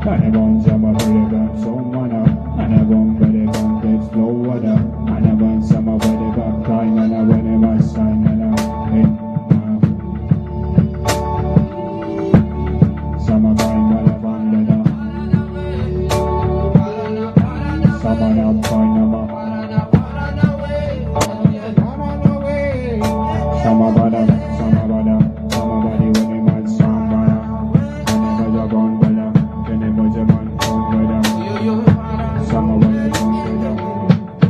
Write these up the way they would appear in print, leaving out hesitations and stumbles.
And a bunch of a very good someone up. And a bump very bump gets slow water. And a bunch of a very good time. And a very much sign. And a summertime when I wandered up. Summer up, find them up. Summer bada, when they might sound bada. When they was a gun bada, when they was a man from bada. Summer when they come bada.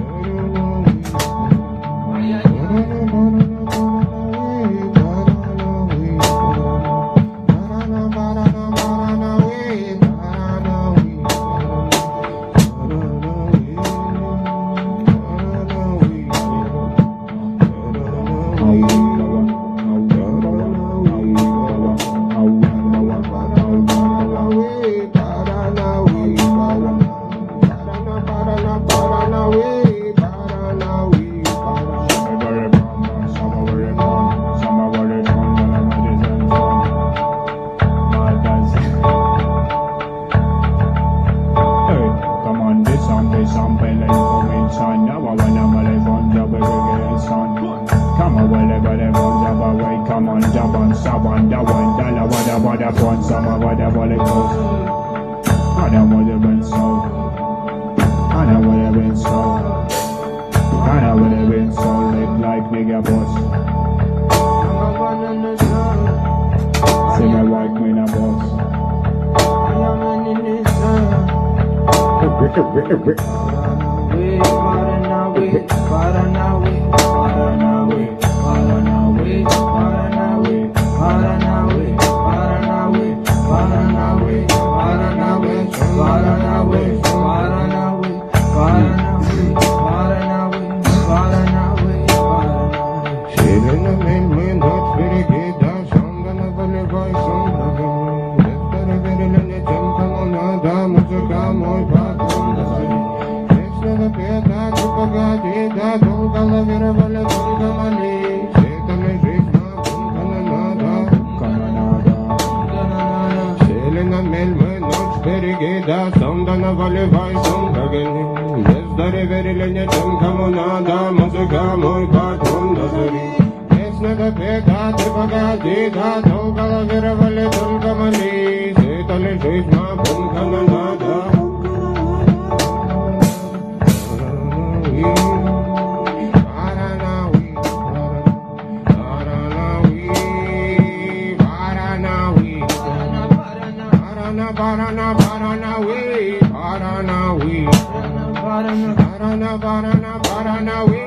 Come on, jump on, stop on, that one, dollar, wada, fun, summer, wada, volley, coast. I don't want to win so. I don't want to win so. I don't want to win so, live like nigga boss. See my white queen a boss. Parana,